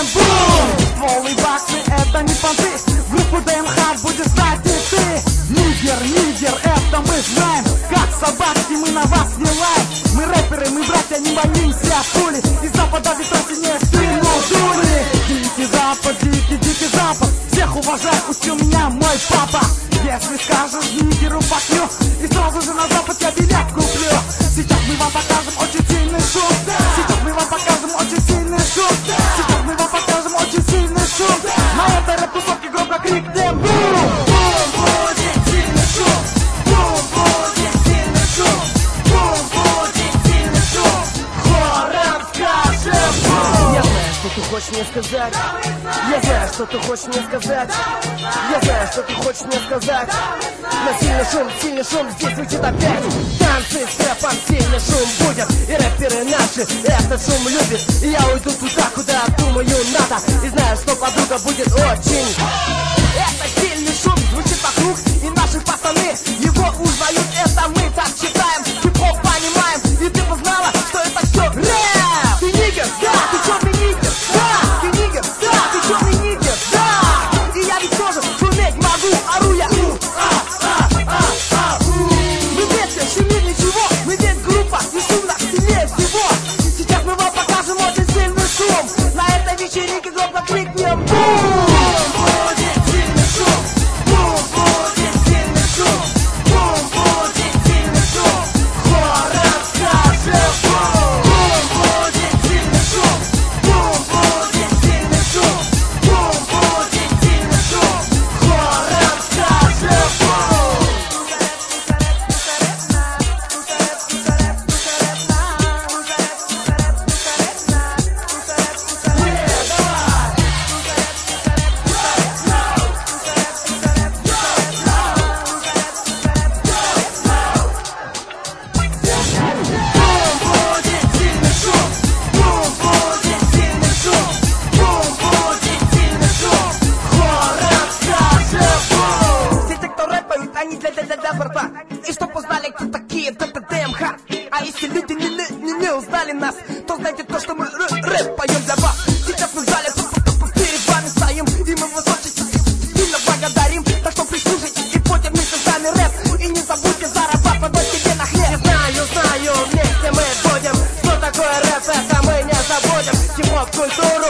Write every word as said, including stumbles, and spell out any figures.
крикнем бум! Стволы баксы это не понты, группу ДМХ будешь знать и ты. Нигер, нигер, это мы знаем, как собаки мы на вас не лаем. Мы рэперы, мы братья, не боимся пули, из запада ветра сильнее спину дури. Дикий запад, дикий, дикий запад, всех уважаю, учил меня мой папа. Если скажешь нигеру покью, и сразу же на запад я билет куплю. Сейчас мы вам покажем очень сильный шум. Сейчас мы вам покажем очень сильный шум. Сейчас мы вам покажем очень сильный шум. На этой рэп-тусовке громко крикнем бум! Бум, будет сильный шум. Бум, будет сильный шум. Бум, будет сильный шум. Хором скажем бум! Я знаю, что ты хочешь мне сказать. Я знаю, что ты хочешь мне сказать. Я знаю, что ты хочешь мне сказать. Но сильный шум, сильный шум здесь звучит опять. Танцы с рэпом, сильный шум будет. И рэперы наши этот шум любят. И я уйду туда, куда думаю надо. И знаю, что подруга будет очень. Это сильный шум звучит вокруг. И наши пацаны его узнают. Это мы так читаем, хип-хоп понимаем. И ты познала, что это все рэп. Ты нигер, да, ты черный нигер, да. Ты нигер, да, ты черный нигер, да. И я ведь тоже шуметь могу, ору я. Мы вместе, шумим ничего. Мы ведь группа, и шум нас сильнее всего. Сейчас мы вам покажем очень сильный шум. На этой вечеринке громко крикнем бум! Будет сильный шум. Бум, будет сильный шум. Бум, будет сильный шум. Хором скажем бум! Бум, будет сильный шум. Бум, будет сильный шум. Бум, будет сильный шум. Хором скажем бум! Все те, кто рэпают, они для для для для борта. И чтоб узнали, кто такие, это ДМХ. А если люди не, не, не, не узнали нас, то знайте то, что мы р- рэп поем для вас. Сейчас мы в зале, тупо-тупо перед вами стоим. И мы вас очень сильно благодарим. Так что прислушайтесь и пойте вместе с нами рэп. И не забудьте зарабатывать себе на хлеб. Я знаю, знаю, вместе мы будем. Что такое рэп, это мы не забудем. Хип-хоп культуру